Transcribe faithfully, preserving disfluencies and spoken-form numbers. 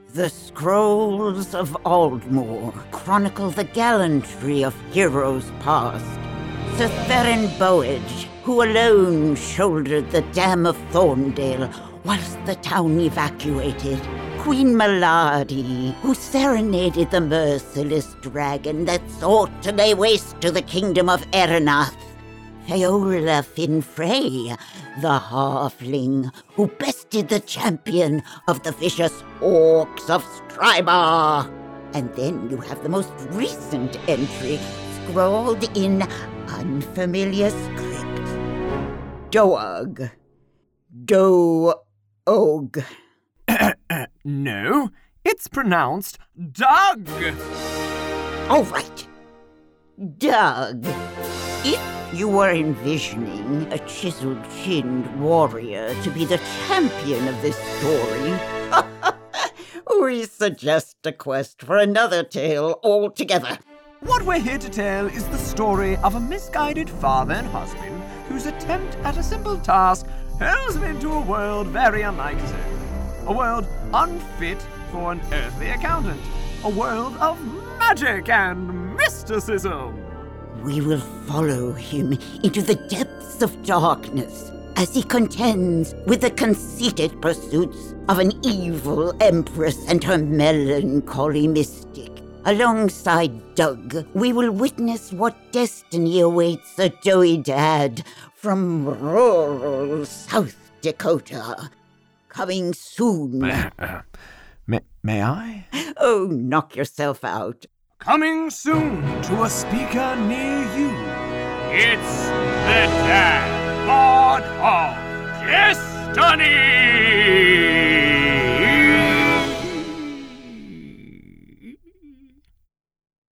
The scrolls of Aldmore chronicle the gallantry of heroes past. Sir Theron Bowedge, who alone shouldered the dam of Thorndale whilst the town evacuated. Queen Maladi, who serenaded the merciless dragon that sought to lay waste to the kingdom of Erenath. Feola Finfrey, the halfling who bested the champion of the vicious orcs of Strymar. And then you have the most recent entry, scrawled in unfamiliar script. Doag. Do-og. No, it's pronounced Doug. All right. Doug. If you were envisioning a chisel-chinned warrior to be the champion of this story, we suggest a quest for another tale altogether. What we're here to tell is the story of a misguided father and husband whose attempt at a simple task hurls him into a world very unlike his own. A world unfit for an earthly accountant. A world of magic and mysticism. We will follow him into the depths of darkness as he contends with the conceited pursuits of an evil empress and her melancholy mystic. Alongside Doug, we will witness what destiny awaits a doughy dad from rural South Dakota. Coming soon. Uh, may, may I? Oh, knock yourself out. Coming soon to a speaker near you. It's the Dad Pod of Destiny!